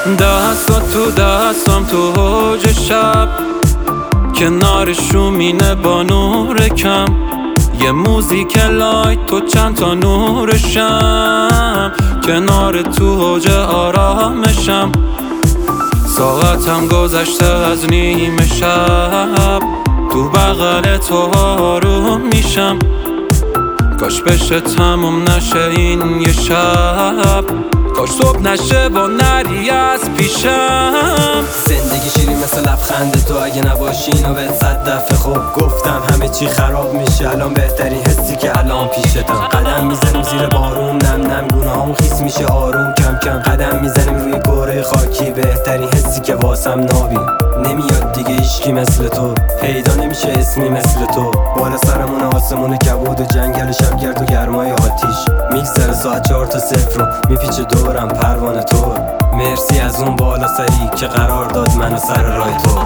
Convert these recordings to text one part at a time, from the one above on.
دستات تو دستم تو اوج شب، کنار شومینه با نور کم، یه موزیک لایت تو چند تا نورشم، کنار تو اوج آرامشم. ساعتم گذشته از نیمه شب، تو بغل تو آروم میشم. کاش بشه تموم نشه این یه شب، کاش صبح نشه و نری از پیشم. زندگی شیرین مثل لبخند تو، اگه نباشی اینو بهت 100 دفعه خب گفتم. همه چی خراب میشه الان، بهترین حسی که الان پیشتم. قدم میزنیم زیر بارون، نم نم گونه‌هامون خیس میشه آروم کم کم. قدم میزنیم روی گوره خاکی، بهترین حسی که واسم نابی. نمیاد دیگه هیچکی مثل تو، پیدا نمیشه اسمی مثل تو. بالا سرمون آسمون کبود و جنگل شبگرد و گرمای آتیش. میگذره ساعت 4 تا 0 رو میپیچه دورم پروانه تو. مرسی از اون بالا سری که قرار داد منو سر راه تو.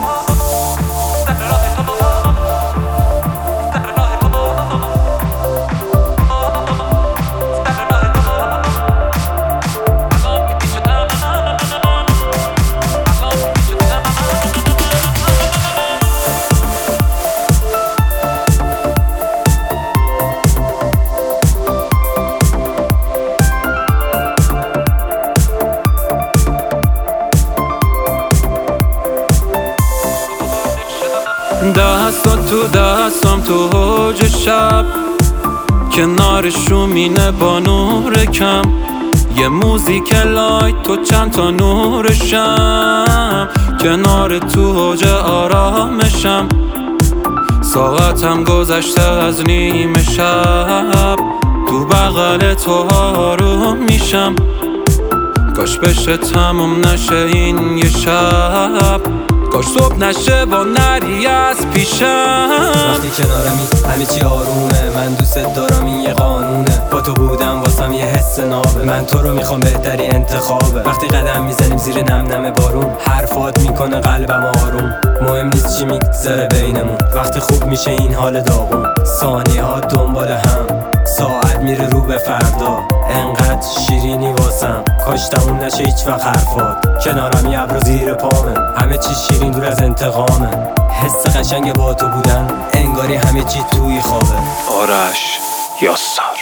دستات تو دستم تو اوج شب، کنار شومینه با نور کم، یه موزیک لایت تو چند تا نورشم، کنار تو اوج آرامشم. ساعتم گذشته از نیمه شب، تو بغل تو آروم میشم. کاش بشه تموم نشه این یه شب، کاش صبح نشه و نری از پیشم. وقتی کنارمی همه چی آرومه، من دوست دارم این یه قانونه. با تو بودم واسم یه حس نابه، من تو رو میخوام بهتری انتخابه. وقتی قدم میزنیم زیر نم نم بارون، حرفات میکنه قلبم آروم. مهم نیست چی میگذره بینمون، وقتی خوب میشه این حال داغون. ثانیه ها دنبال هم، ساعت میره رو به فردا. انقدر شیرینی واسم، کاش تموم نشه هیچ وقت حرفات. کنارم یه ابر زیر پامه، همه چی شیرین دور از انتقامه. حس قشنگ با تو بودن، انگاری همه چی توی خوابه. آرش یاسا.